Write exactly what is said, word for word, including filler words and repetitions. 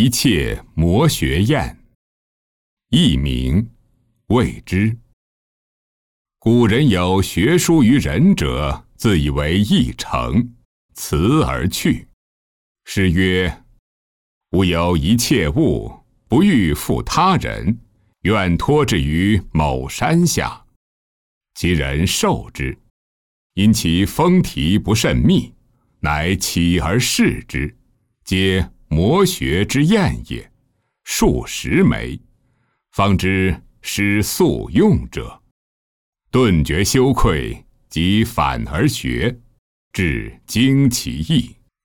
一切魔学宴。佚名，谓之。古人有学书于人者，自以为义成，辞而去。诗曰：吾有一切物，不欲负他人，愿托之于某山下。其人受之，因其封题不甚密，乃起而视之，皆魔学之宴也，数十枚，方知师素用者。顿觉羞愧，即反而学，至精其意。